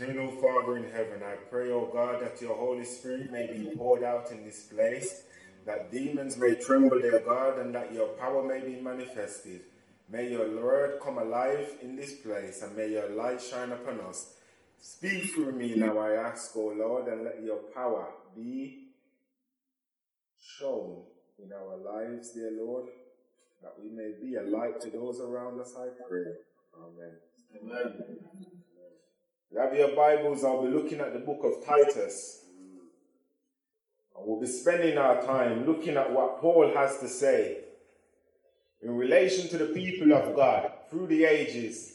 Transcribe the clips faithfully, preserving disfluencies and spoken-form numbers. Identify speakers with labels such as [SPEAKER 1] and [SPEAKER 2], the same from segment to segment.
[SPEAKER 1] Eternal Father in heaven, I pray, O God, that your Holy Spirit may be poured out in this place, that demons may tremble, dear God, and that your power may be manifested. May your word come alive in this place, and may your light shine upon us. Speak through me now, I ask, O Lord, and let your power be shown in our lives, dear Lord, that we may be a light to those around us, I pray. Amen. Amen. You have your Bibles, I'll be looking at the book of Titus. And we'll be spending our time looking at what Paul has to say in relation to the people of God through the ages.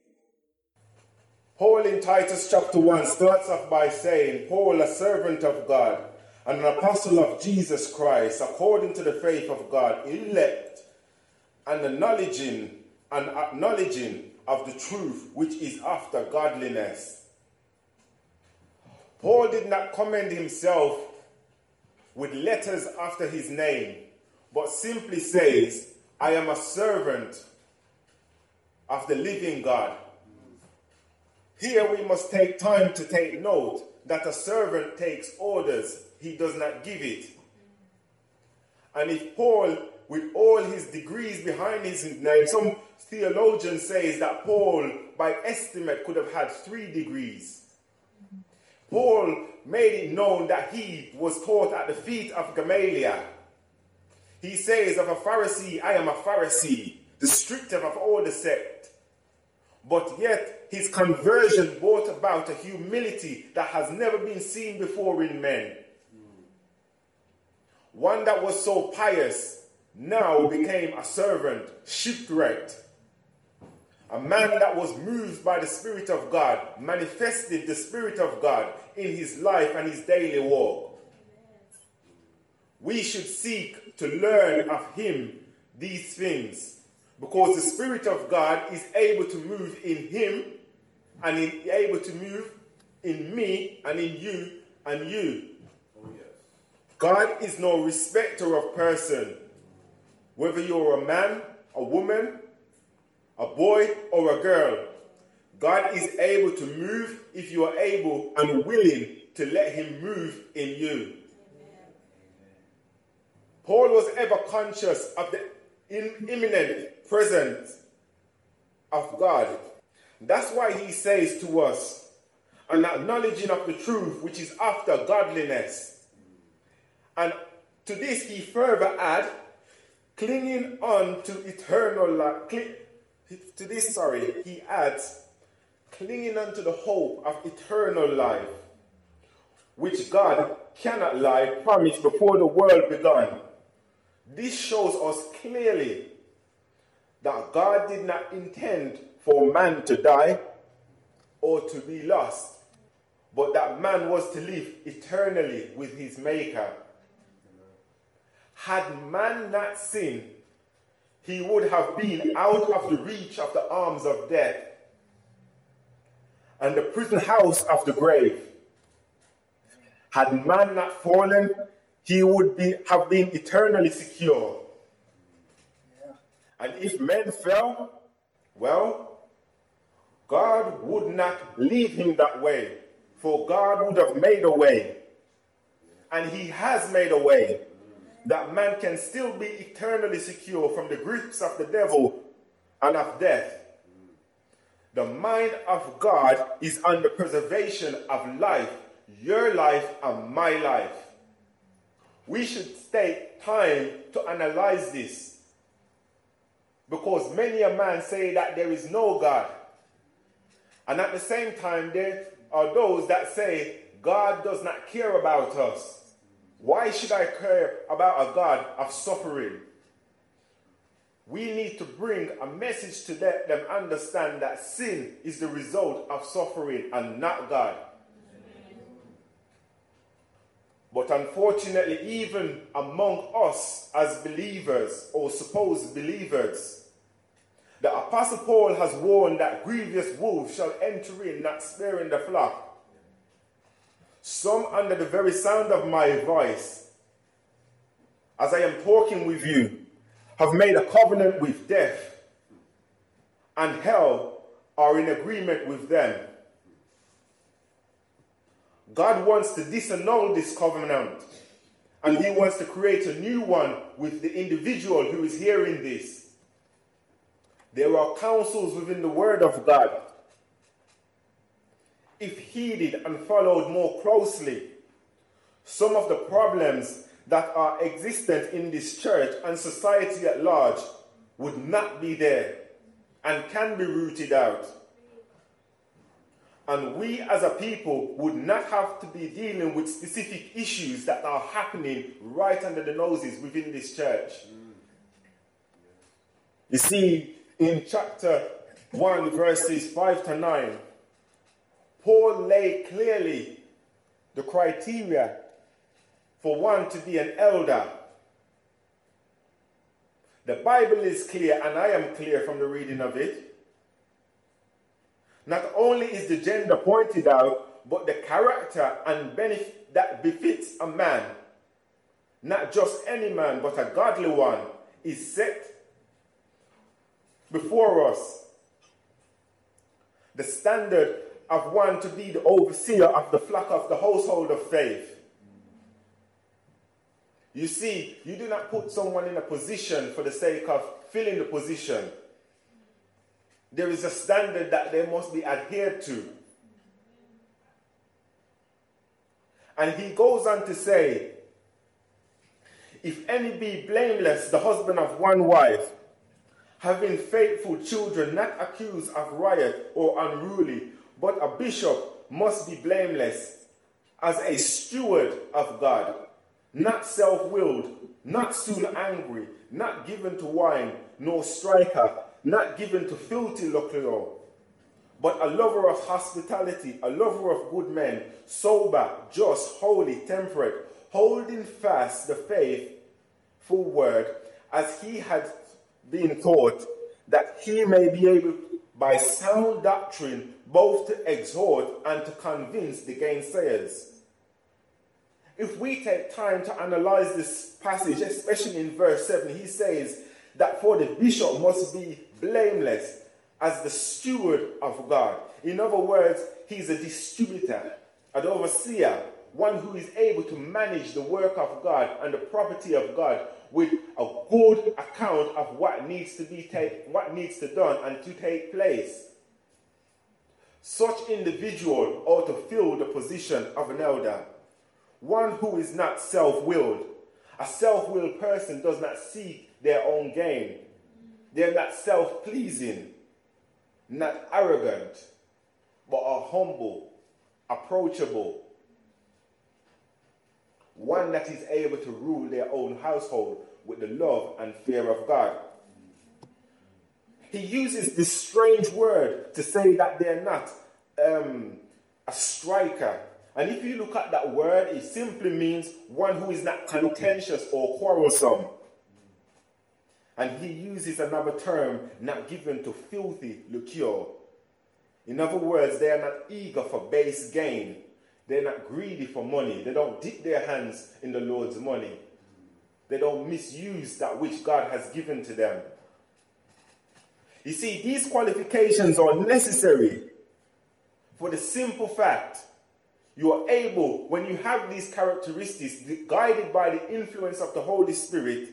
[SPEAKER 1] Paul in Titus chapter one starts off by saying, Paul, a servant of God and an apostle of Jesus Christ, according to the faith of God, elect and acknowledging and acknowledging of the truth which is after godliness. Paul did not commend himself with letters after his name, but simply says, I am a servant of the living God. Here we must take time to take note that a servant takes orders, he does not give it. And if Paul, with all his degrees behind his name, some theologian says that Paul, by estimate, could have had three degrees. Paul made it known that he was taught at the feet of Gamaliel. He says, of a Pharisee, I am a Pharisee, the strictest of all the sect. But yet his conversion brought about a humility that has never been seen before in men. One that was so pious now became a servant, shipwrecked. A man that was moved by the Spirit of God manifested the Spirit of God in his life and his daily walk. We should seek to learn of him these things, because the Spirit of God is able to move in him and is able to move in me and in you and you. Oh, yes. God is no respecter of person. Whether you're a man, a woman, a boy or a girl, God is able to move if you are able and willing to let him move in you. Amen. Paul was ever conscious of the imminent presence of God. That's why he says to us, an acknowledging of the truth which is after godliness. And to this he further add, clinging on to eternal life. Cling, to this, sorry, he adds, clinging on to the hope of eternal life, which God cannot lie, promised before the world began. This shows us clearly that God did not intend for man to die or to be lost, but that man was to live eternally with his Maker. Had man not sinned, he would have been out of the reach of the arms of death and the prison house of the grave. Had man not fallen, he would be, have been eternally secure. And if men fell, well, God would not leave him that way, for God would have made a way. And he has made a way that man can still be eternally secure from the grips of the devil and of death. The mind of God is on the preservation of life, your life and my life. We should take time to analyze this, because many a man say that there is no God, and at the same time there are those that say God does not care about us. Why should I care about a God of suffering? We need to bring a message to let them understand that sin is the result of suffering and not God. But unfortunately, even among us as believers or supposed believers, the Apostle Paul has warned that grievous wolves shall enter in, not sparing the flock. Some, under the very sound of my voice, as I am talking with you, have made a covenant with death, and hell are in agreement with them. God wants to disannul this covenant, and he wants to create a new one with the individual who is hearing this. There are counsels within the word of God. If heeded and followed more closely, some of the problems that are existent in this church and society at large would not be there and can be rooted out. And we as a people would not have to be dealing with specific issues that are happening right under the noses within this church. You see, in chapter one, verses five to nine, Paul laid clearly the criteria for one to be an elder. The Bible is clear, and I am clear from the reading of it. Not only is the gender pointed out, but the character and benefit that befits a man, not just any man, but a godly one, is set before us. The standard of one to be the overseer of the flock of the household of faith. You see, you do not put someone in a position for the sake of filling the position. There is a standard that they must be adhered to. And he goes on to say, if any be blameless, the husband of one wife, having faithful children, not accused of riot or unruly, but a bishop must be blameless, as a steward of God, not self-willed, not soon angry, not given to wine, nor striker, not given to filthy lucre, but a lover of hospitality, a lover of good men, sober, just, holy, temperate, holding fast the faithful word, as he had been taught, that he may be able, by sound doctrine, both to exhort and to convince the gainsayers. If we take time to analyze this passage, especially in verse seven, he says that for the bishop must be blameless as the steward of God. In other words, he's a distributor, an overseer, one who is able to manage the work of God and the property of God with a good account of what needs to be take, what needs to done and to take place. Such individual ought to fill the position of an elder, one who is not self-willed. A self-willed person does not seek their own gain. They're not self-pleasing, not arrogant, but are humble, approachable. One that is able to rule their own household with the love and fear of God. He uses this strange word to say that they're not um, a striker. And if you look at that word, it simply means one who is not contentious or quarrelsome. And he uses another term, not given to filthy lucre. In other words, they are not eager for base gain. They're not greedy for money. They don't dip their hands in the Lord's money. They don't misuse that which God has given to them. You see, these qualifications are necessary for the simple fact you are able, when you have these characteristics, guided by the influence of the Holy Spirit,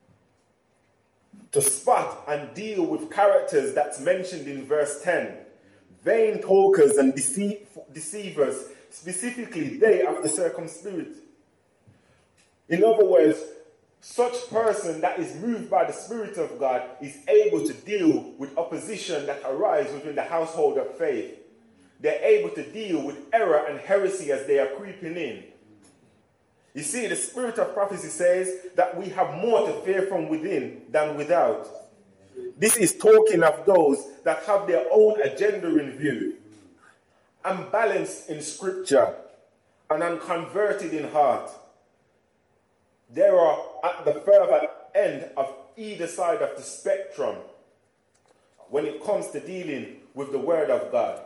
[SPEAKER 1] to spot and deal with characters that's mentioned in verse ten. Vain talkers and deceive, deceivers, specifically they of the circumspirit. In other words, such person that is moved by the Spirit of God is able to deal with opposition that arises within the household of faith. They're able to deal with error and heresy as they are creeping in. You see, the spirit of prophecy says that we have more to fear from within than without. This is talking of those that have their own agenda in view, unbalanced in scripture, and unconverted in heart. They are at the further end of either side of the spectrum when it comes to dealing with the word of God.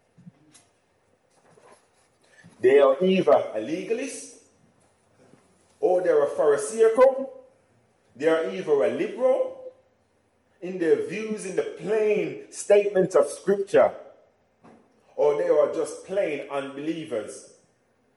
[SPEAKER 1] They are either a legalist, or they're a pharisaical. They are either a liberal in their views in the plain statements of scripture, or they are just plain unbelievers.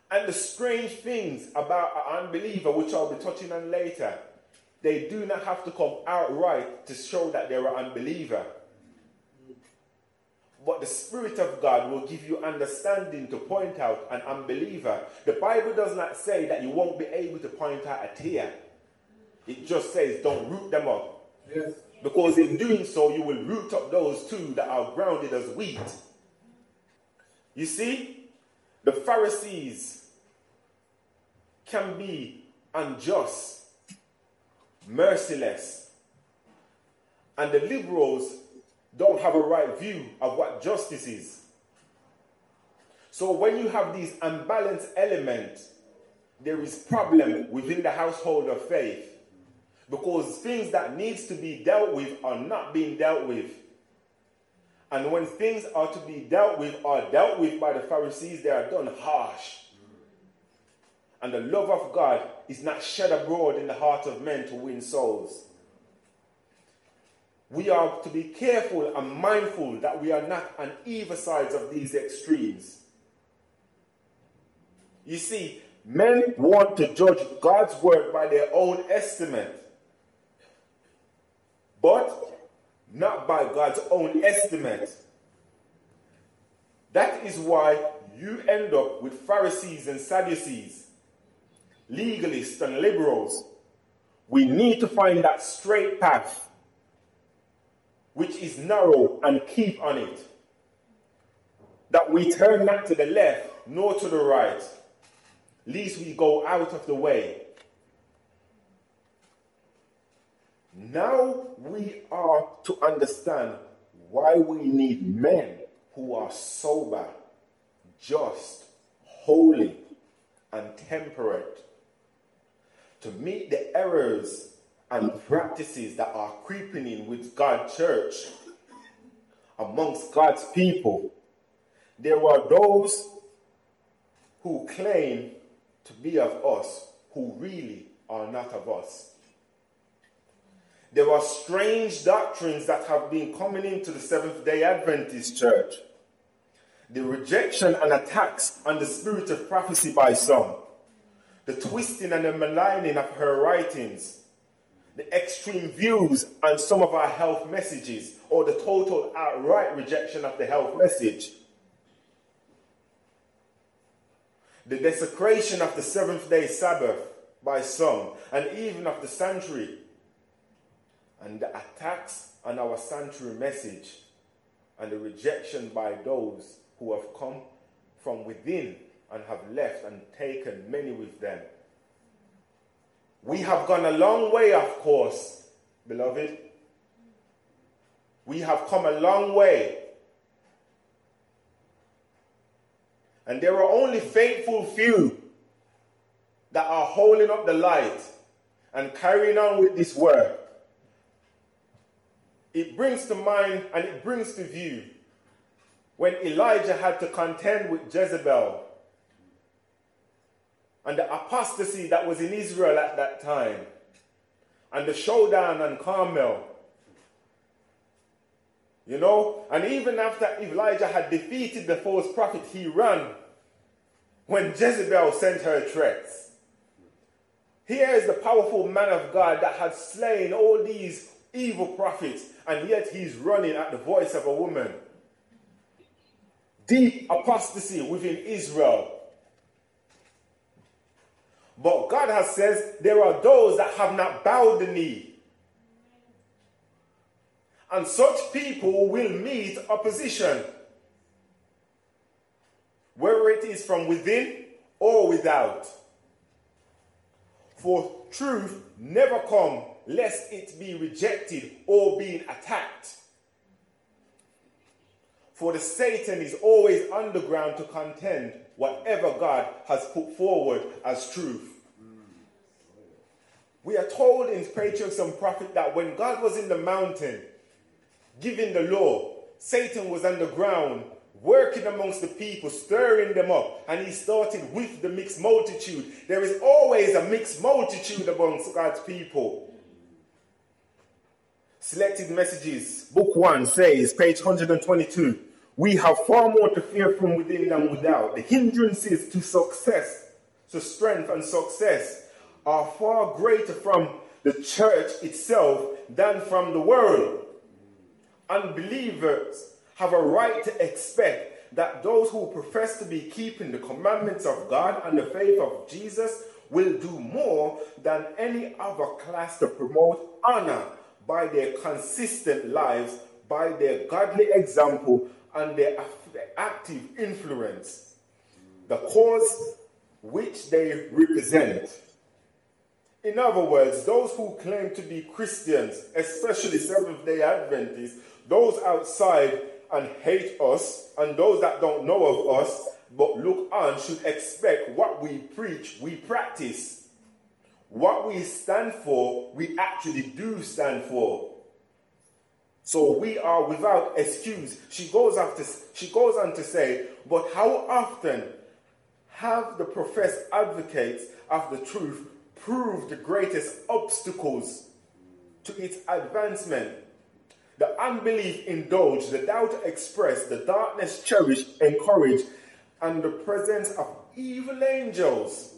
[SPEAKER 1] And the strange things about an unbeliever, which I'll be touching on later, they do not have to come outright to show that they're an unbeliever. But the Spirit of God will give you understanding to point out an unbeliever. The Bible does not say that you won't be able to point out a tear. It just says don't root them up. Yes. Because in doing so, you will root up those too that are grounded as wheat. You see, the Pharisees can be unjust, merciless, and the liberals don't have a right view of what justice is. So when you have these unbalanced elements, there is problem within the household of faith, because things that needs to be dealt with are not being dealt with. And when things are to be dealt with are dealt with by the Pharisees, they are done harsh. And the love of God is not shed abroad in the heart of men to win souls. We are to be careful and mindful that we are not on either sides of these extremes. You see, men want to judge God's word by their own estimate, but not by God's own estimate. That is why you end up with Pharisees and Sadducees, legalists and liberals. We need to find that straight path, which is narrow, and keep on it. That we turn not to the left nor to the right, lest we go out of the way. Now we are to understand why we need men who are sober, just, holy, and temperate to meet the errors and practices that are creeping in with God's church amongst God's people. There are those who claim to be of us who really are not of us. There are strange doctrines that have been coming into the Seventh-day Adventist church. The rejection and attacks on the spirit of prophecy by some, the twisting and the maligning of her writings, the extreme views on some of our health messages, or the total outright rejection of the health message, the desecration of the seventh-day Sabbath by some, and even of the sanctuary, and the attacks on our sanctuary message, and the rejection by those who have come from within and have left and taken many with them. We have gone a long way, of course, beloved. We have come a long way. And there are only faithful few that are holding up the light and carrying on with this work. It brings to mind and it brings to view when Elijah had to contend with Jezebel and the apostasy that was in Israel at that time, and the showdown on Carmel. You know, and even after Elijah had defeated the false prophet, he ran when Jezebel sent her threats. Here is the powerful man of God that had slain all these evil prophets, and yet he's running at the voice of a woman. Deep apostasy within Israel. But God has said there are those that have not bowed the knee. And such people will meet opposition, whether it is from within or without. For truth never come lest it be rejected or being attacked. For the Satan is always underground to contend whatever God has put forward as truth. We are told in Patriarchs and Prophets that when God was in the mountain giving the law, Satan was underground working amongst the people, stirring them up, and he started with the mixed multitude. There is always a mixed multitude amongst God's people. Selected Messages, Book one says, page one hundred twenty-two, We have far more to fear from within than without. The hindrances to success, to strength and success, are far greater from the church itself than from the world. Unbelievers have a right to expect that those who profess to be keeping the commandments of God and the faith of Jesus will do more than any other class to promote honor by their consistent lives, by their godly example, and their active influence, the cause which they represent. In other words, those who claim to be Christians, especially Seventh-day Adventists, those outside and hate us, and those that don't know of us but look on, should expect what we preach, we practice. What we stand for, we actually do stand for. So we are without excuse. She goes after, she goes on to say, but how often have the professed advocates of the truth proved the greatest obstacles to its advancement? The unbelief indulged, the doubt expressed, the darkness cherished, encouraged, and the presence of evil angels.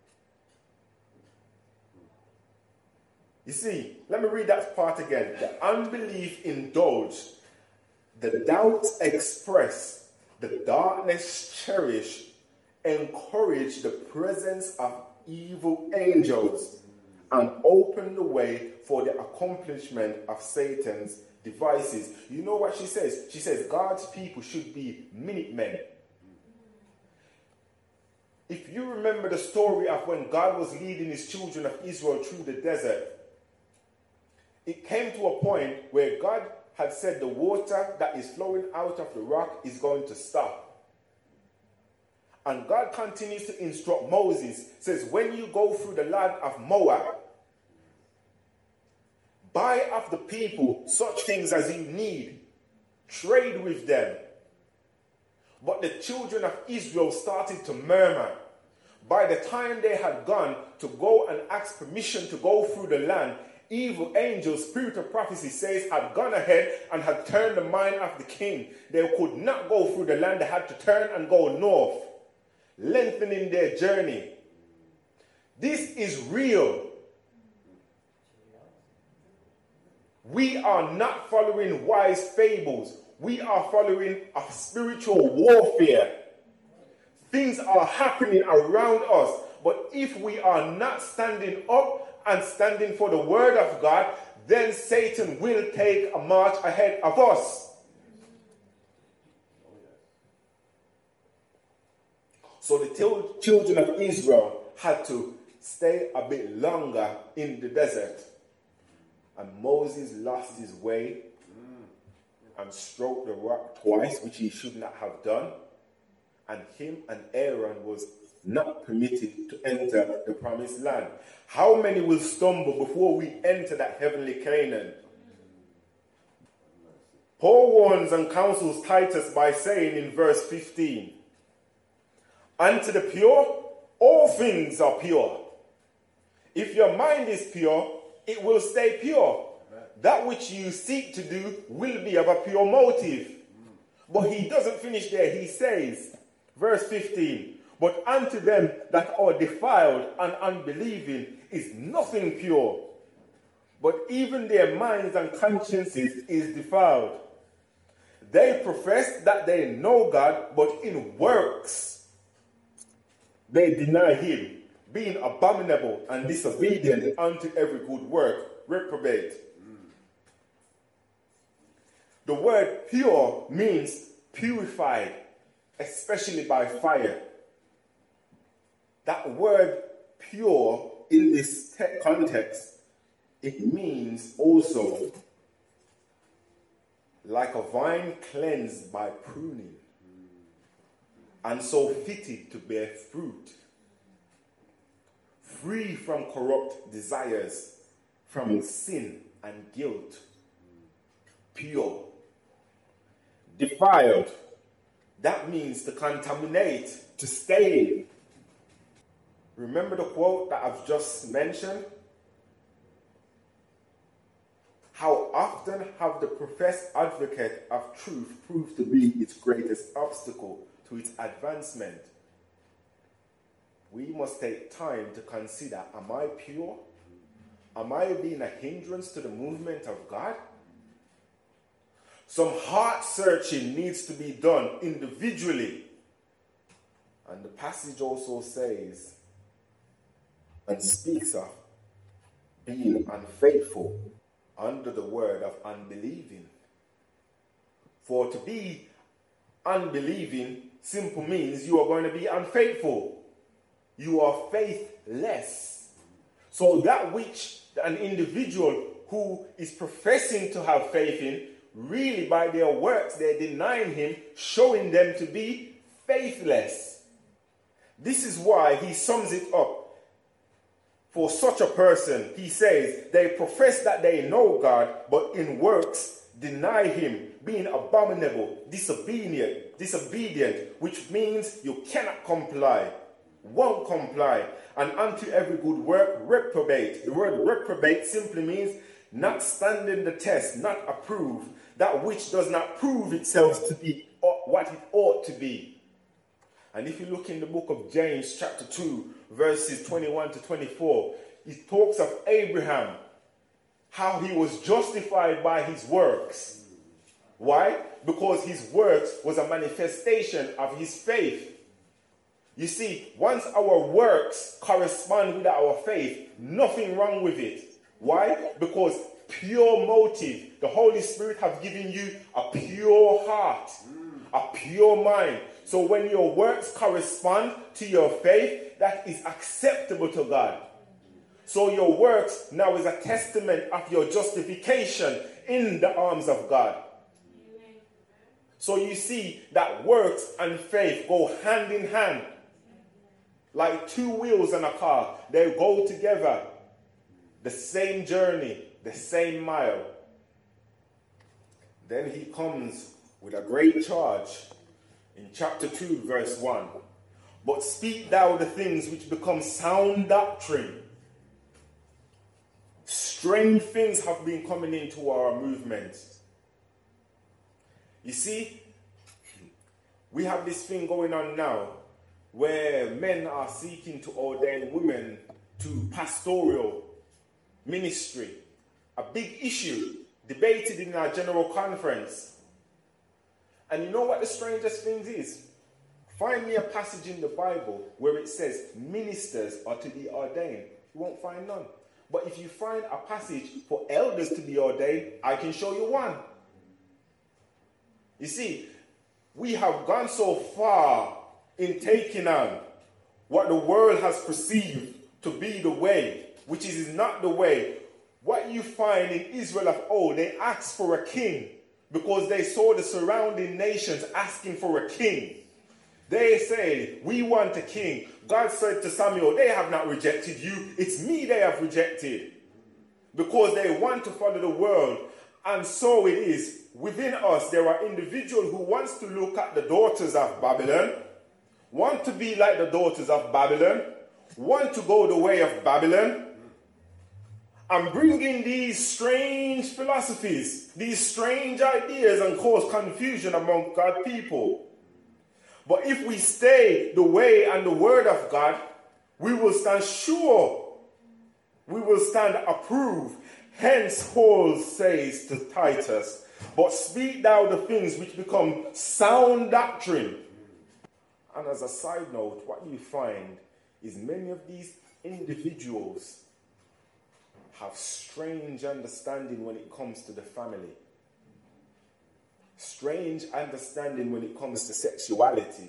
[SPEAKER 1] You see, let me read that part again. The unbelief indulged, the doubts expressed, the darkness cherished, encouraged the presence of evil angels, and opened the way for the accomplishment of Satan's devices. You know what she says? She says God's people should be Minutemen. If you remember the story of when God was leading his children of Israel through the desert, it came to a point where God had said the water that is flowing out of the rock is going to stop. And God continues to instruct Moses, says, when you go through the land of Moab, buy of the people such things as you need, trade with them. But the children of Israel started to murmur. By the time they had gone to go and ask permission to go through the land, evil angels, spirit of prophecy says, had gone ahead and had turned the mind of the king. They could not go through the land. They had to turn and go north, lengthening their journey. This is real. We are not following wise fables. We are following a spiritual warfare. Things are happening around us. But if we are not standing up and standing for the word of God, then Satan will take a march ahead of us. So the children of Israel had to stay a bit longer in the desert. And Moses lost his way and stroked the rock twice, which he should not have done. And him and Aaron was not permitted to enter the promised land. How many will stumble before we enter that heavenly Canaan? Paul warns and counsels Titus by saying in verse fifteen, unto the pure, all things are pure. If your mind is pure, it will stay pure. That which you seek to do will be of a pure motive. But he doesn't finish there. He says, verse fifteen, but unto them that are defiled and unbelieving is nothing pure, but even their minds and consciences is defiled. They profess that they know God, but in works they deny him, being abominable and disobedient unto every good work, reprobate. The word pure means purified, especially by fire. That word pure in this te- context, it means also like a vine cleansed by pruning, and so fitted to bear fruit, free from corrupt desires, from sin and guilt, pure. Defiled, that means to contaminate, to stain. Remember the quote that I've just mentioned? How often have the professed advocate of truth proved to be its greatest obstacle to its advancement? We must take time to consider, am I pure? Am I being a hindrance to the movement of God? Some heart searching needs to be done individually. And the passage also says and speaks of being unfaithful under the word of unbelieving. For to be unbelieving simple means you are going to be unfaithful. You are faithless. So that which an individual who is professing to have faith in, really by their works they're denying him, showing them to be faithless. This is why he sums it up. For such a person, he says, they profess that they know God, but in works deny him, being abominable, disobedient, disobedient, which means you cannot comply, won't comply, and unto every good work reprobate. The word reprobate simply means not standing the test, not approved, that which does not prove itself to be what it ought to be. And if you look in the book of James chapter two, verses twenty-one to twenty-four, it talks of Abraham, how he was justified by his works. Why? Because his works was a manifestation of his faith. You see, once our works correspond with our faith, nothing wrong with it. Why? Because pure motive, the Holy Spirit has given you a pure heart, a pure mind. So when your works correspond to your faith, that is acceptable to God. So your works now is a testament of your justification in the arms of God. So you see that works and faith go hand in hand. Like two wheels on a car, they go together. The same journey, the same mile. Then he comes with a great charge. In chapter two, verse one, but speak thou the things which become sound doctrine. Strange things have been coming into our movement. You see, we have this thing going on now where men are seeking to ordain women to pastoral ministry. A big issue debated in our general conference. And you know what the strangest thing is? Find me a passage in the Bible where it says ministers are to be ordained. You won't find none. But if you find a passage for elders to be ordained, I can show you one. You see, we have gone so far in taking on what the world has perceived to be the way, which is not the way. What you find in Israel of old, they asked for a king, because they saw the surrounding nations asking for a king. They said, we want a king. God said to Samuel, they have not rejected you. It's me they have rejected. Because they want to follow the world. And so it is. Within us, there are individuals who want to look at the daughters of Babylon, want to be like the daughters of Babylon, want to go the way of Babylon, and bring in these strange philosophies, these strange ideas, and cause confusion among God's people. But if we stay the way and the word of God, we will stand sure. We will stand approved. Hence Paul says to Titus, but speak thou the things which become sound doctrine. And as a side note, what you find is many of these individuals have strange understanding when it comes to the family. Strange understanding when it comes to sexuality.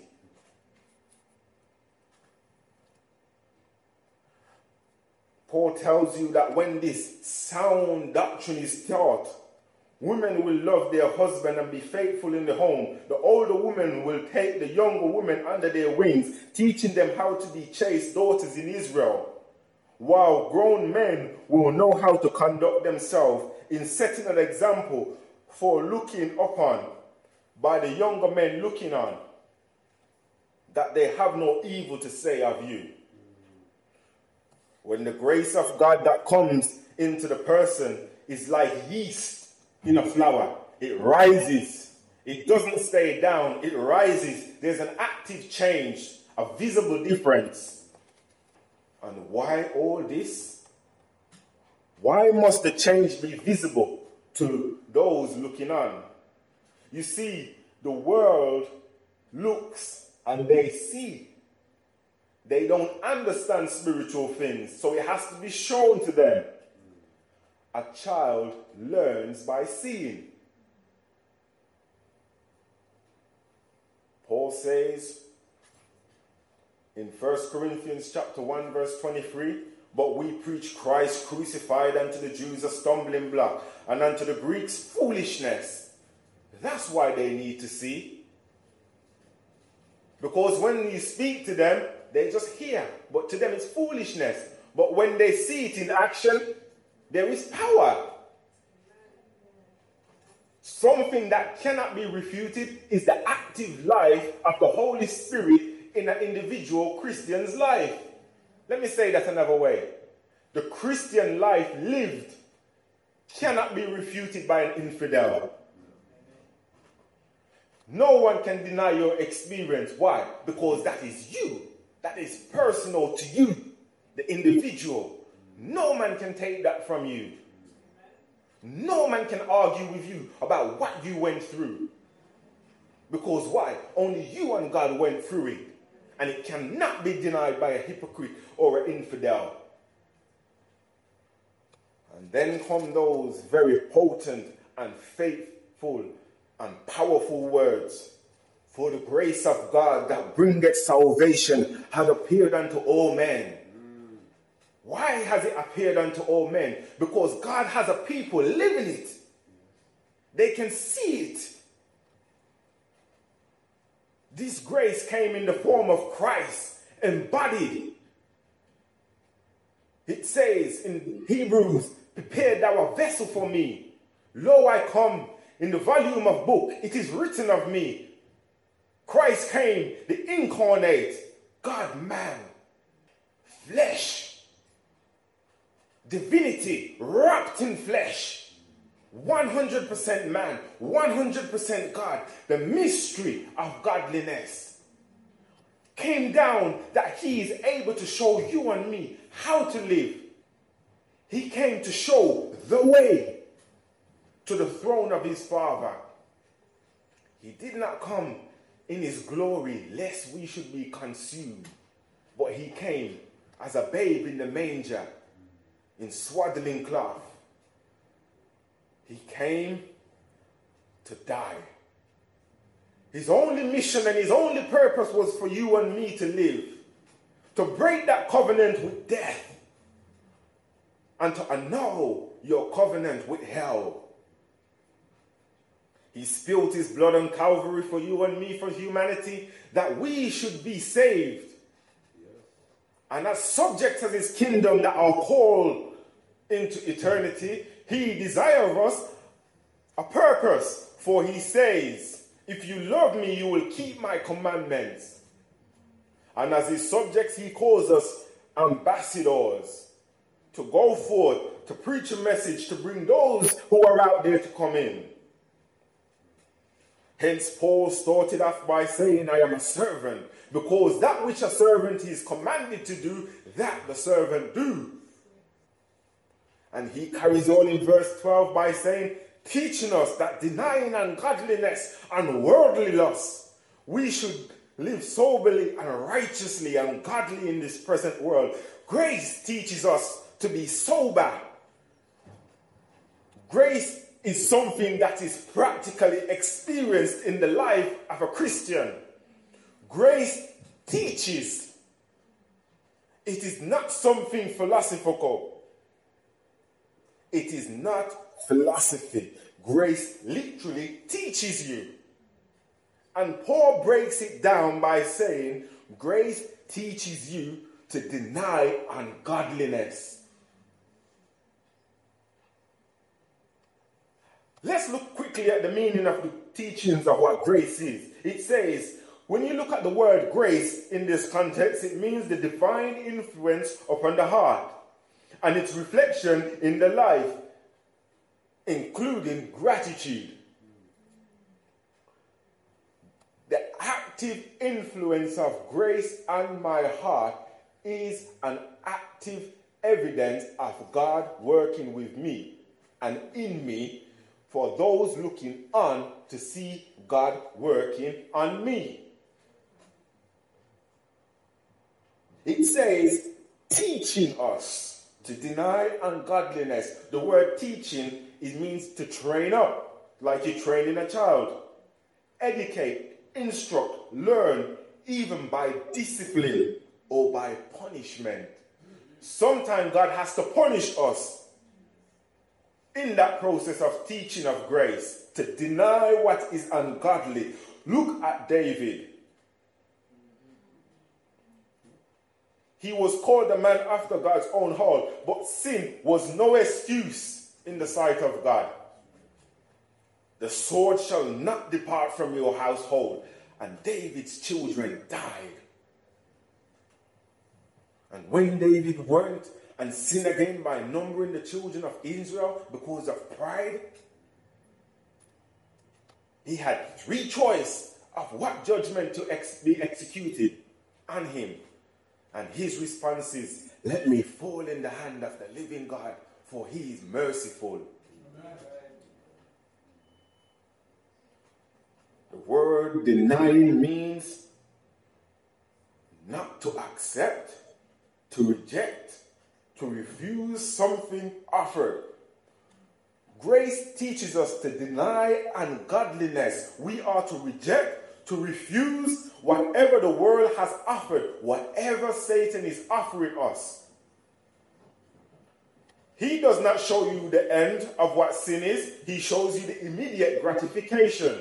[SPEAKER 1] Paul tells you that when this sound doctrine is taught, women will love their husband and be faithful in the home. The older women will take the younger women under their wings, teaching them how to be chaste daughters in Israel. While grown men will know how to conduct themselves in setting an example for looking upon by the younger men looking on, that they have no evil to say of you. When the grace of God that comes into the person is like yeast in a flour. It rises. It doesn't stay down. It rises. There's an active change, a visible difference. And why all this? Why must the change be visible to those looking on? You see, the world looks and they see. They don't understand spiritual things, so it has to be shown to them. A child learns by seeing. Paul says in First Corinthians chapter one verse twenty-three, but we preach Christ crucified, unto the Jews a stumbling block, and unto the Greeks foolishness. That's why they need to see. Because when you speak to them, they just hear, but to them it's foolishness. But when they see it in action, there is power. Something that cannot be refuted is the active life of the Holy Spirit in an individual Christian's life. Let me say that another way. The Christian life lived cannot be refuted by an infidel. No one can deny your experience. Why? Because that is you. That is personal to you, the individual. No man can take that from you. No man can argue with you about what you went through. Because why? Only you and God went through it. And it cannot be denied by a hypocrite or an infidel. And then come those very potent and faithful and powerful words. For the grace of God that bringeth salvation had appeared unto all men. Why has it appeared unto all men? Because God has a people living it. They can see it. This grace came in the form of Christ, embodied. It says in Hebrews, prepare thou a vessel for me. Lo, I come. In the volume of book, it is written of me. Christ came, the incarnate, God man, flesh, divinity wrapped in flesh, one hundred percent man, one hundred percent God. The mystery of godliness came down that he is able to show you and me how to live. He came to show the way to the throne of his Father. He did not come in his glory lest we should be consumed, but he came as a babe in the manger in swaddling cloth. He came to die. His only mission and his only purpose was for you and me to live, to break that covenant with death and to annul your covenant with hell. He spilled his blood on Calvary for you and me, for humanity, that we should be saved. Yes. And as subjects of his kingdom that are called into eternity, he desires of us a purpose. For he says, if you love me, you will keep my commandments. And as his subjects, he calls us ambassadors to go forth, to preach a message, to bring those who are out there to come in. Hence, Paul started off by saying, I am a servant, because that which a servant is commanded to do, that the servant do. And he carries on in verse twelve by saying, teaching us that denying ungodliness and worldly lust, we should live soberly and righteously and godly in this present world. Grace teaches us to be sober. Grace is something that is practically experienced in the life of a Christian. Grace teaches. It is not something philosophical. It is not philosophy. Grace literally teaches you. And Paul breaks it down by saying, grace teaches you to deny ungodliness. Let's look quickly at the meaning of the teachings of what grace is. It says, when you look at the word grace in this context, it means the divine influence upon the heart and its reflection in the life. including gratitude. The active influence of grace on my heart is an active evidence of God working with me and in me for those looking on to see God working on me. It says, teaching us to deny ungodliness. The word teaching, it means to train up, like you're training a child. Educate, instruct, learn, even by discipline or by punishment. Sometimes God has to punish us in that process of teaching of grace, to deny what is ungodly. Look at David. He was called a man after God's own heart, but sin was no excuse in the sight of God. The sword shall not depart from your household. And David's children died. And when David went and sinned again by numbering the children of Israel because of pride, he had three choices of what judgment to ex- be executed on him. And his response is, let me fall in the hand of the living God, for he is merciful. The word denying means not to accept, to reject, to refuse something offered. Grace teaches us to deny ungodliness. We are to reject, to refuse whatever the world has offered, whatever Satan is offering us. He does not show you the end of what sin is. He shows you the immediate gratification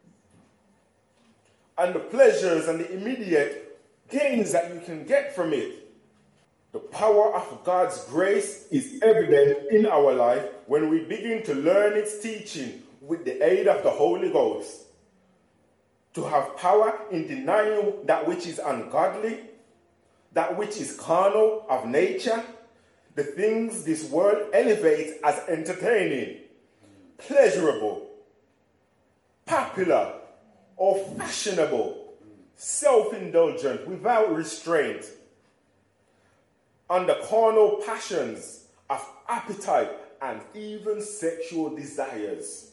[SPEAKER 1] and the pleasures and the immediate gains that you can get from it. The power of God's grace is evident in our life when we begin to learn its teaching with the aid of the Holy Ghost. To have power in denying that which is ungodly, that which is carnal of nature, the things this world elevates as entertaining, pleasurable, popular, or fashionable, self-indulgent, without restraint, and the carnal passions of appetite and even sexual desires.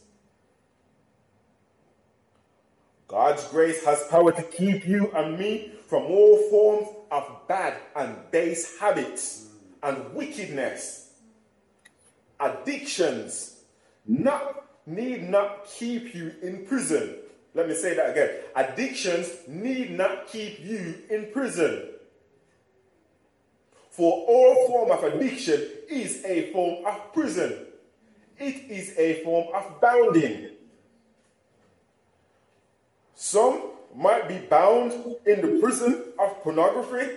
[SPEAKER 1] God's grace has power to keep you and me from all forms of bad and base habits and wickedness. Addictions not, need not keep you in prison. Let me say that again. Addictions need not keep you in prison. For all form of addiction is a form of prison. It is a form of bounding. Some might be bound in the prison of pornography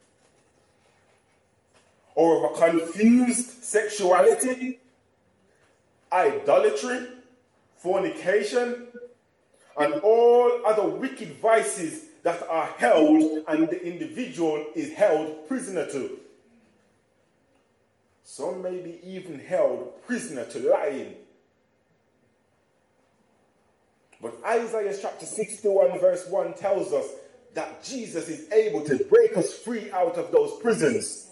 [SPEAKER 1] or of a confused sexuality, idolatry, fornication, and all other wicked vices that are held and the individual is held prisoner to. Some may be even held prisoner to lying. But Isaiah chapter sixty-one verse one tells us that Jesus is able to break us free out of those prisons.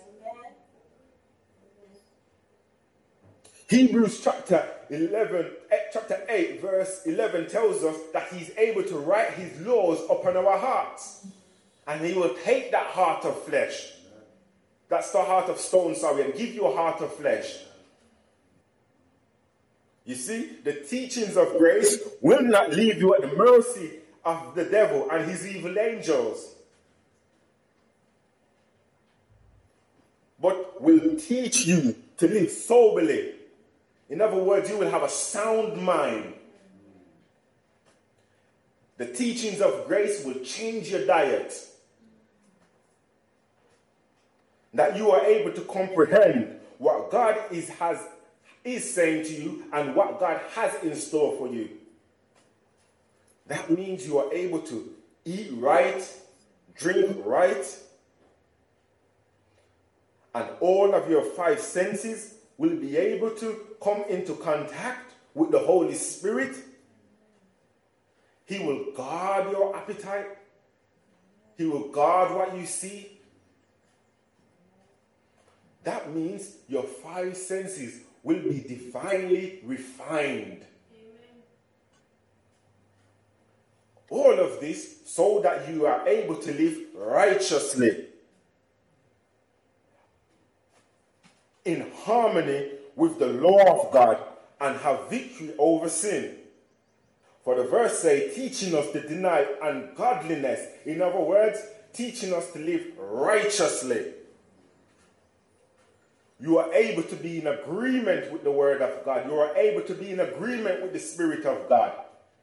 [SPEAKER 1] Hebrews chapter eleven, chapter eight verse eleven tells us that he's able to write his laws upon our hearts. And he will take that heart of flesh. That's the heart of stone, sorry, and give you a heart of flesh. You see, the teachings of grace will not leave you at the mercy of the devil and his evil angels, but will teach you to live soberly. In other words, you will have a sound mind. The teachings of grace will change your diet, that you are able to comprehend what God is has is saying to you and what God has in store for you. That means you are able to eat right, drink right, and all of your five senses will be able to come into contact with the Holy Spirit. He will guard your appetite. He will guard what you see. That means your five senses will be divinely refined. Amen. All of this so that you are able to live righteously, in harmony with the law of God, and have victory over sin. For the verse says, teaching us to deny ungodliness. In other words, teaching us to live righteously. You are able to be in agreement with the word of God. You are able to be in agreement with the Spirit of God.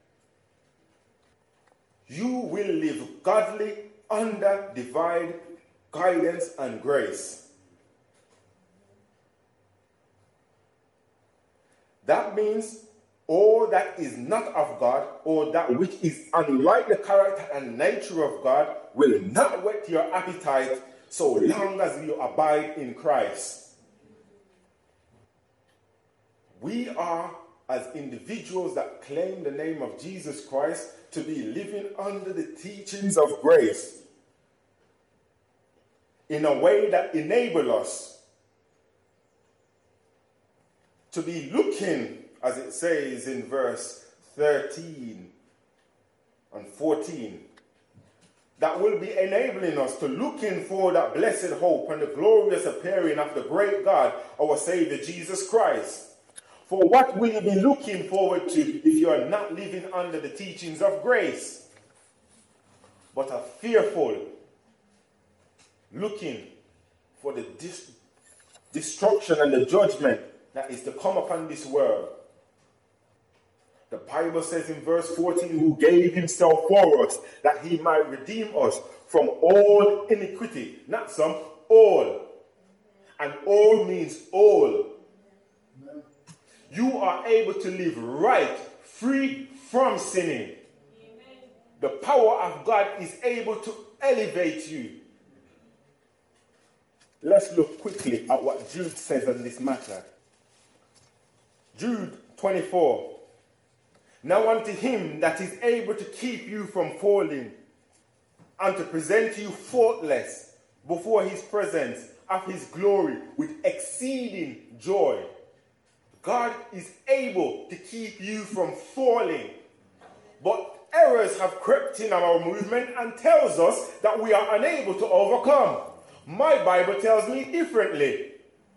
[SPEAKER 1] You will live godly under divine guidance and grace. That means all that is not of God, or that which is unlike the character and nature of God, will not whet your appetite so long as you abide in Christ. We are, as individuals that claim the name of Jesus Christ, to be living under the teachings of grace in a way that enable us to be looking, as it says in verse thirteen and fourteen, that will be enabling us to looking for that blessed hope and the glorious appearing of the great God, our Savior Jesus Christ. For what will you be looking forward to if you are not living under the teachings of grace, but are fearful, looking for the dis- destruction and the judgment that is to come upon this world? The Bible says in verse fourteen, who gave himself for us, that he might redeem us from all iniquity. Not some, all. And all means all. You are able to live right, free from sinning. Amen. The power of God is able to elevate you. Let's look quickly at what Jude says on this matter. Jude twenty-four. Now unto him that is able to keep you from falling, and to present you faultless before his presence of his glory with exceeding joy. God is able to keep you from falling. But errors have crept in our movement and tells us that we are unable to overcome. My Bible tells me differently.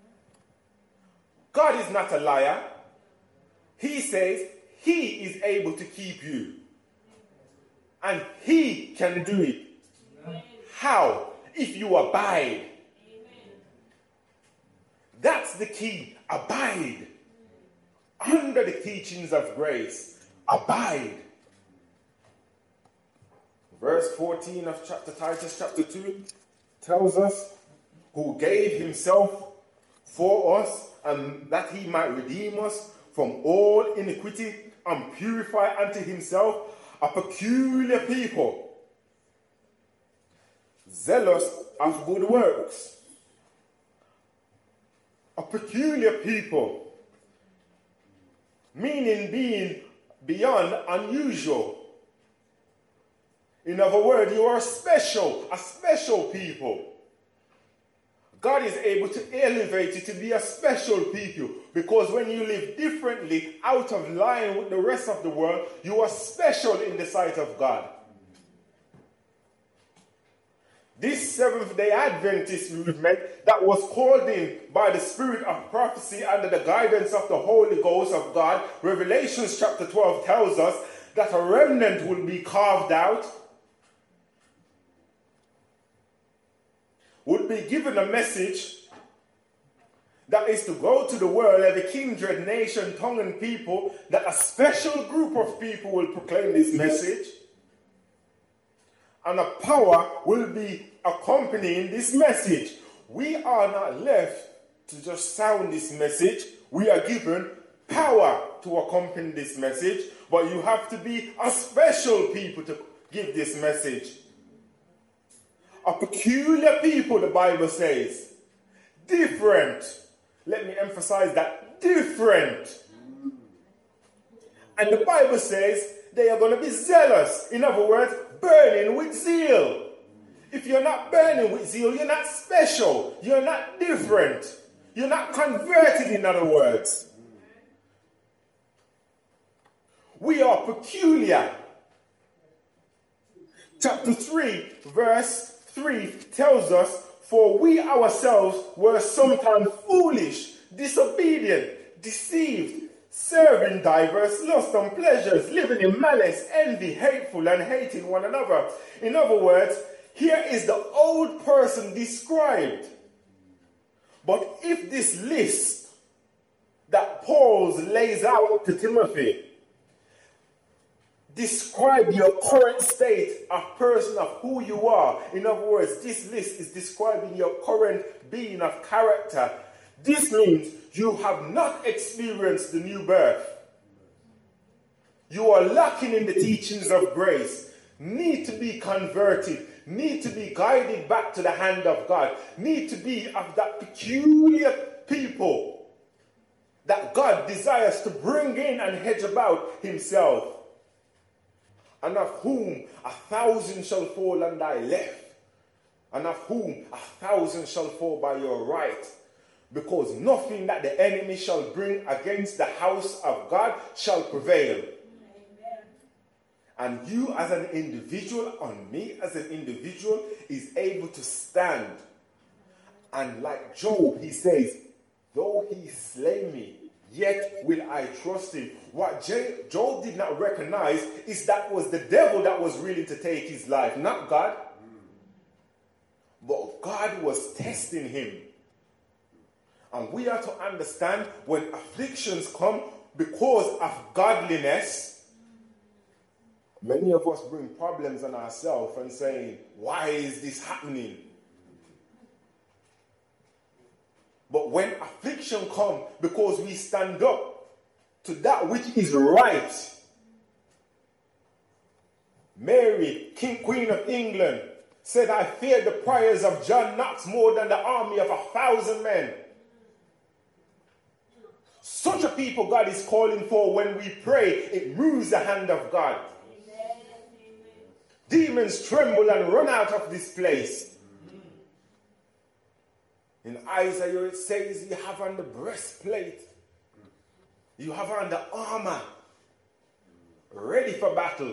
[SPEAKER 1] God is not a liar. He says he is able to keep you. And he can do it. Amen. How? If you abide. Amen. That's the key. Abide. Under the teachings of grace. Abide. Verse fourteen of chapter Titus chapter two tells us, who gave himself for us, and that he might redeem us from all iniquity, and purify unto himself a peculiar people, zealous of good works. A peculiar people, meaning being beyond unusual. In other words, you are special, a special people. God is able to elevate you to be a special people, because when you live differently, out of line with the rest of the world, you are special in the sight of God. This Seventh-day Adventist movement that was called in by the spirit of prophecy under the guidance of the Holy Ghost of God, Revelations chapter twelve tells us that a remnant will be carved out, would be given a message that is to go to the world, every kindred, nation, tongue, and people, that a special group of people will proclaim this message, and a power will be accompanying this message. We are not left to just sound this message. We are given power to accompany this message, but you have to be a special people to give this message. A peculiar people, the Bible says. Different. let me emphasize that, different. And the Bible says they are going to be zealous. In other words, burning with zeal. If you're not burning with zeal, you're not special. You're not different. You're not converted, in other words. We are peculiar. Chapter three, verse three tells us, for we ourselves were sometimes foolish, disobedient, deceived, serving diverse lusts and pleasures, living in malice, envy, hateful, and hating one another. In other words, here is the old person described. But if this list that Paul lays out to Timothy describe your current state of person of who you are, in other words, this list is describing your current being of character. This means you have not experienced the new birth. You are lacking in the teachings of grace, need to be converted, need to be guided back to the hand of God, need to be of that peculiar people that God desires to bring in and hedge about himself, and of whom a thousand shall fall on thy left, and of whom a thousand shall fall by your right, because nothing that the enemy shall bring against the house of God shall prevail. Amen. And you as an individual, and me as an individual, is able to stand. And like Job, he says, though he slay me, yet will I trust him. What Job did not recognize is that was the devil that was willing to take his life, not God. But God was testing him. And we are to understand when afflictions come because of godliness, many of us bring problems on ourselves and saying, why is this happening? But when affliction comes because we stand up to that which is right. Mary, King, Queen of England, said, I feared the prayers of John Knox more than the army of a thousand men. Such a people God is calling for. When we pray, it moves the hand of God. Amen. Demons tremble and run out of this place. In Isaiah it says you have on the breastplate, you have on the armor, ready for battle.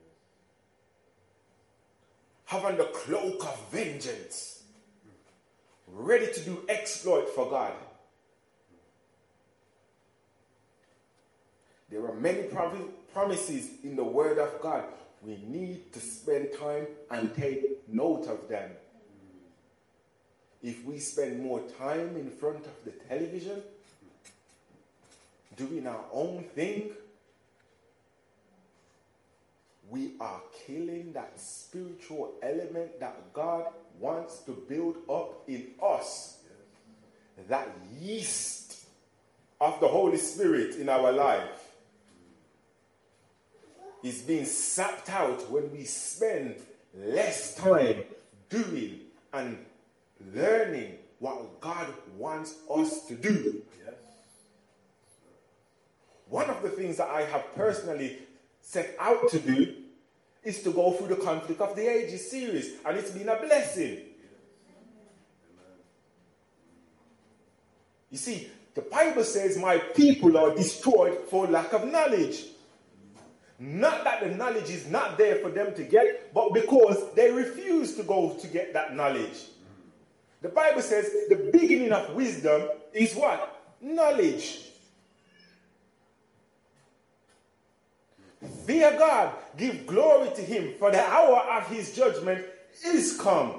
[SPEAKER 1] Have on the cloak of vengeance, ready to do exploit for God. There are many promises in the Word of God. We need to spend time and take note of them. If we spend more time in front of the television, doing our own thing, we are killing that spiritual element that God wants to build up in us. That yeast of the Holy Spirit in our life is being sapped out when we spend less time doing and learning what God wants us to do. Yes. One of the things that I have personally set out to do is to go through the Conflict of the Ages series, and it's been a blessing. You see, the Bible says my people are destroyed for lack of knowledge. Not that the knowledge is not there for them to get, but because they refuse to go to get that knowledge. The Bible says the beginning of wisdom is what? Knowledge. Fear God, give glory to him, for the hour of his judgment is come.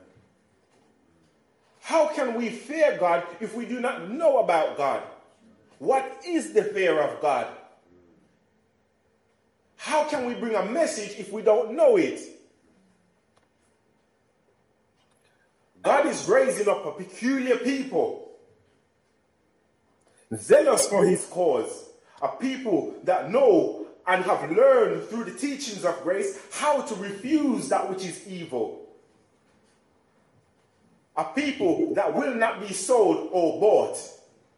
[SPEAKER 1] How can we fear God if we do not know about God? What is the fear of God? How can we bring a message if we don't know it? God is raising up a peculiar people, zealous for his cause, a people that know and have learned through the teachings of grace how to refuse that which is evil. A people that will not be sold or bought.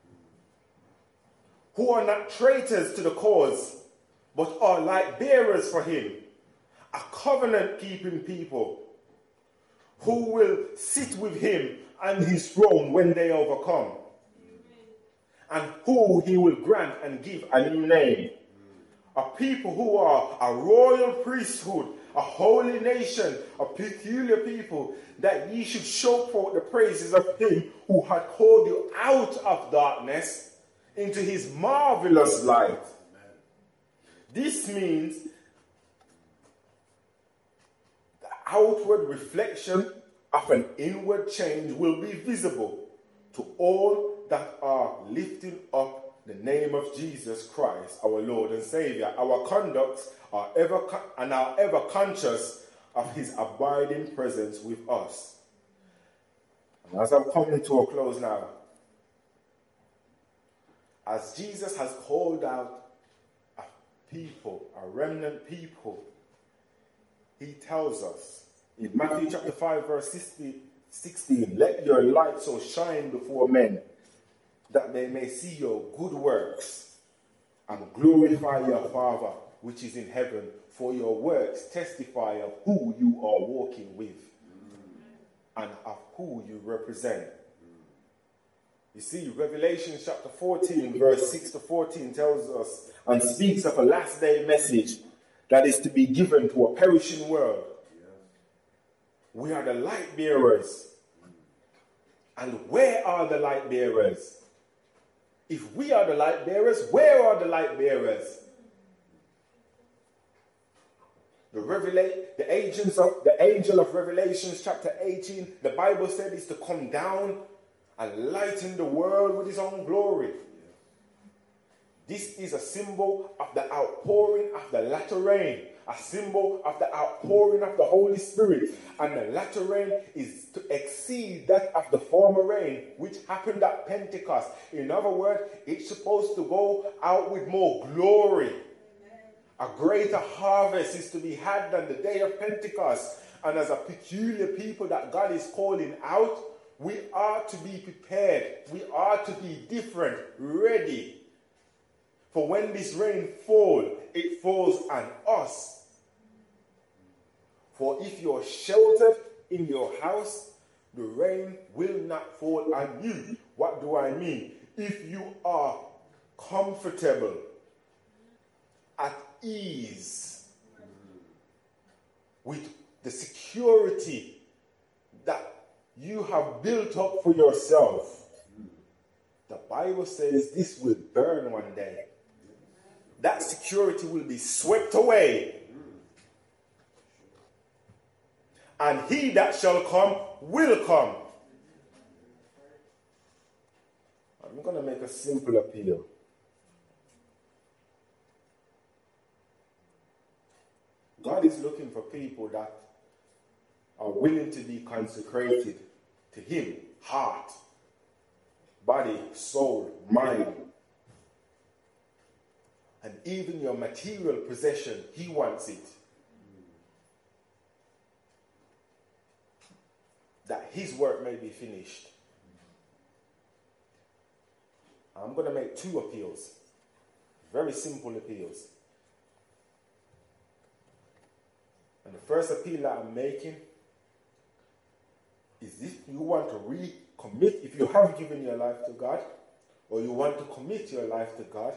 [SPEAKER 1] who are not traitors to the cause, but are light bearers for him, a covenant-keeping people, who will sit with him on his throne when they overcome, and who he will grant and give a new name. A people who are a royal priesthood, a holy nation, a peculiar people, that ye should show forth the praises of him who had called you out of darkness into his marvelous light. This means the outward reflection of an inward change will be visible to all that are lifting up the name of Jesus Christ, our Lord and Savior. Our conducts are ever con- and are ever conscious of his abiding presence with us. And as I'm coming to a close now, as Jesus has called out a people, a remnant people, he tells us in Matthew chapter five, verse sixteen, let your light so shine before men that they may see your good works and glorify your Father which is in heaven, for your works testify of who you are walking with and of who you represent. You see, Revelation chapter fourteen, verse six to fourteen tells us and speaks of a last day message that is to be given to a perishing world. We are the light bearers. And where are the light bearers? If we are the light bearers, where are the light bearers? The revela- the agents of the angel of Revelations chapter eighteen, the Bible said, is to come down and lighten the world with his own glory. This is a symbol of the outpouring of the latter rain, a symbol of the outpouring of the Holy Spirit. And the latter rain is to exceed that of the former rain, which happened at Pentecost. In other words, it's supposed to go out with more glory. A greater harvest is to be had than the day of Pentecost. And as a peculiar people that God is calling out, we are to be prepared. We are to be different, ready. For when this rain falls, it falls on us. For if you're sheltered in your house, the rain will not fall on you. What do I mean? If you are comfortable, at ease, with the security that you have built up for yourself, the Bible says this will burn one day. That security will be swept away. And he that shall come will come. I'm going to make a simple appeal. God is looking for people that are willing to be consecrated to him, heart, body, soul, mind, and even your material possession. He wants it. That his work may be finished. I'm going to make two appeals. Very simple appeals. And the first appeal that I'm making is if you want to recommit, if you have given your life to God, or you want to commit your life to God,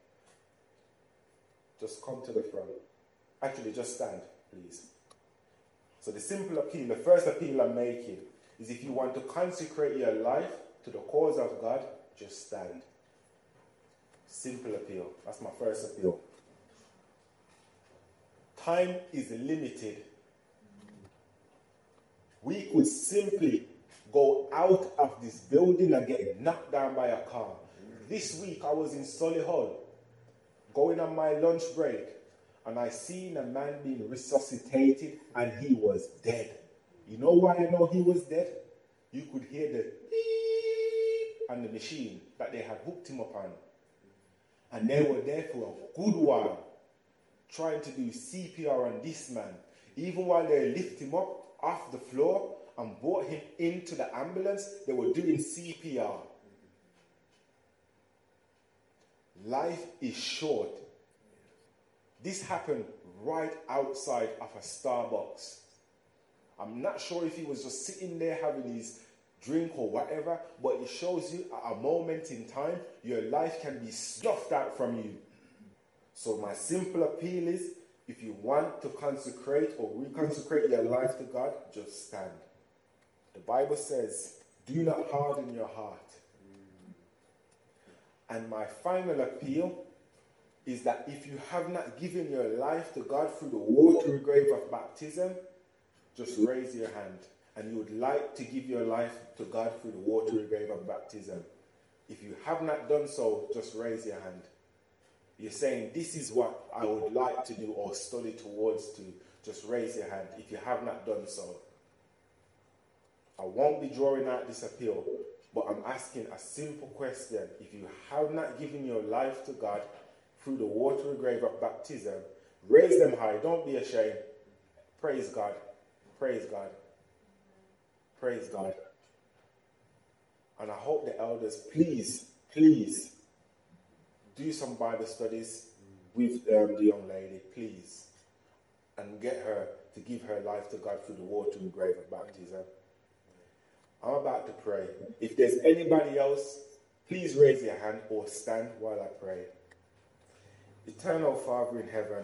[SPEAKER 1] just come to the front. Actually, just stand, please. So the simple appeal, the first appeal I'm making, is if you want to consecrate your life to the cause of God, just stand. Simple appeal. That's my first appeal. Time is limited. We could simply go out of this building and get knocked down by a car. This week I was in Solihull, going on my lunch break, and I seen a man being resuscitated and he was dead. You know why I know he was dead? You could hear the beep on the machine that they had hooked him up on. And they were there for a good while, trying to do C P R on this man. Even while they lifted him up off the floor and brought him into the ambulance, they were doing C P R. Life is short. This happened right outside of a Starbucks. I'm not sure if he was just sitting there having his drink or whatever, but it shows you at a moment in time, your life can be stuffed out from you. So my simple appeal is, if you want to consecrate or reconsecrate your life to God, just stand. The Bible says, do not harden your heart. And my final appeal is that if you have not given your life to God through the watery grave of baptism, just raise your hand. And you would like to give your life to God through the watery grave of baptism. If you have not done so, just raise your hand. You're saying, this is what I would like to do or study towards to. Just raise your hand if you have not done so. I won't be drawing out this appeal, but I'm asking a simple question. If you have not given your life to God through the watery grave of baptism, raise them high. Don't be ashamed. Praise God. Praise God. Praise God. And I hope the elders, please, please, do some Bible studies with um, the young lady, please. And get her to give her life to God through the watery grave of baptism. I'm about to pray. If there's anybody else, please raise your hand or stand while I pray. Eternal Father in heaven,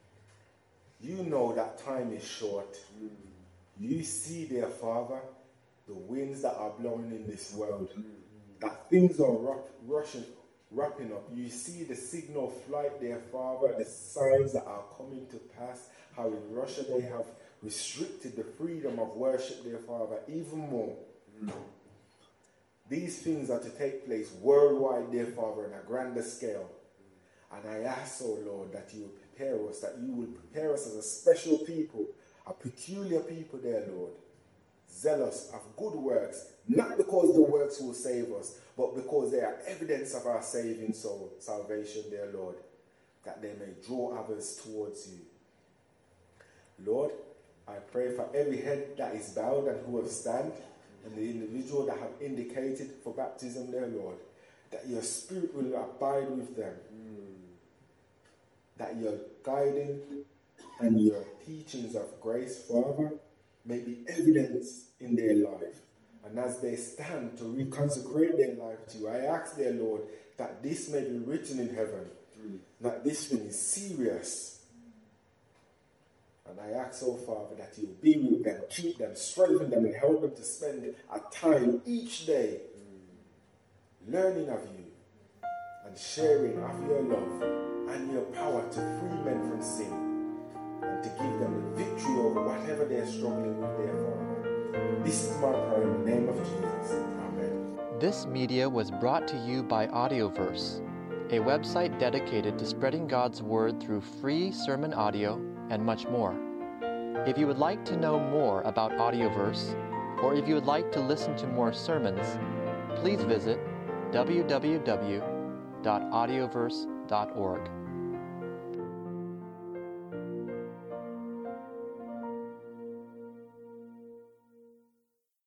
[SPEAKER 1] you know that time is short. You see, dear Father, the winds that are blowing in this world, that things are ru- rushing, wrapping up. You see the signal flight, dear Father, the signs that are coming to pass, how in Russia they have restricted the freedom of worship, dear Father, even more. These things are to take place worldwide, dear Father, on a grander scale. And I ask, oh Lord, that you will prepare us, that you will prepare us as a special people, a peculiar people, dear Lord, zealous of good works, not because the works will save us, but because they are evidence of our saving soul, salvation, dear Lord, that they may draw others towards you. Lord, I pray for every head that is bowed and who have stand, and the individual that have indicated for baptism, dear Lord, that your Spirit will abide with them, mm. that your guiding and your teachings of grace, Father, may be evidence in their life. And as they stand to reconsecrate their life to you, I ask, dear Lord, that this may be written in heaven, mm. that this thing is serious. And I ask, oh Father, that you be with them, keep them, strengthen them, and help them to spend a time each day mm. learning of you and sharing of your love and your power to free men from sin and to give them the victory over whatever they're struggling with, dear Father. This is my prayer in the name of Jesus. Amen.
[SPEAKER 2] This media was brought to you by Audioverse, a website dedicated to spreading God's Word through free sermon audio and much more. If you would like to know more about Audioverse, or if you would like to listen to more sermons, please visit w w w dot audioverse dot org.